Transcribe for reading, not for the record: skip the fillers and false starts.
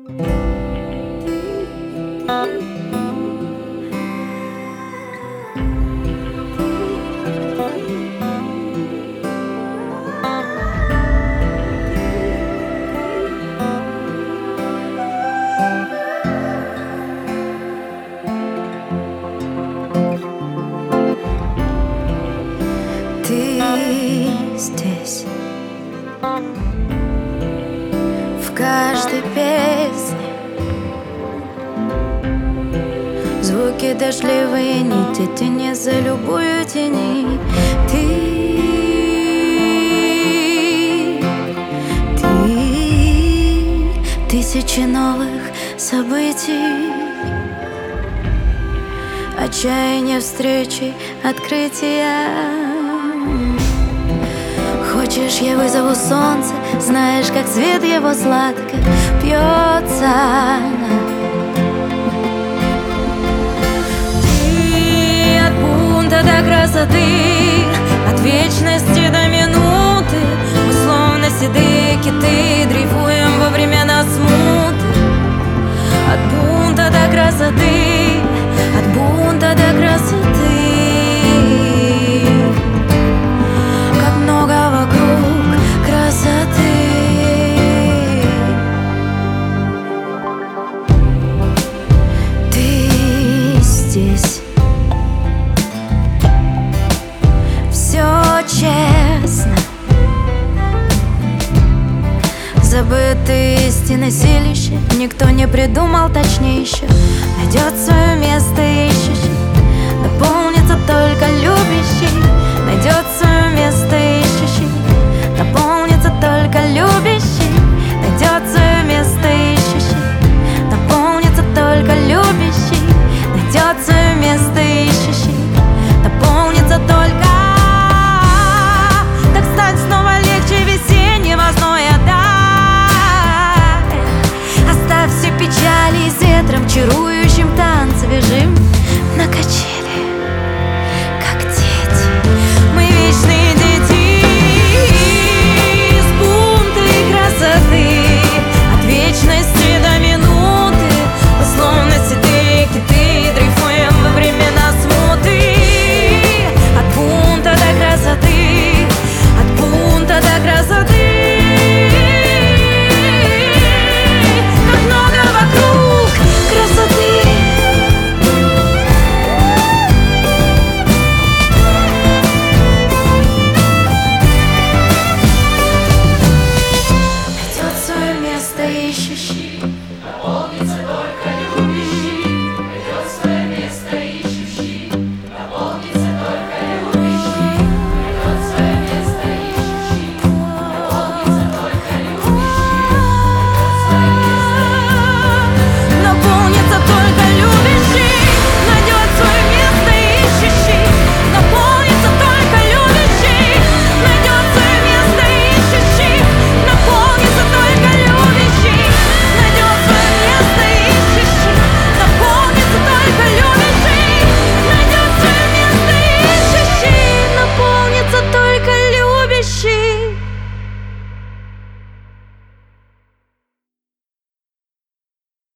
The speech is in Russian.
Ты здесь, в каждой песне звуки дождливые нити, тени за любую тени. Ты тысячи новых событий, отчаяние встречи, открытия. Хочешь, я вызову солнце, знаешь, как цвет его сладко пьется. Ты от бунта до красоты, от вечности до минуты. Мы словно седые киты, дрейфуем во времена смуты. От бунта до красоты, от бунта до красоты. Все честно, забытые истины силища, никто не придумал точнее еще. Найдет свое место ищущий, наполнится только любящий, найдет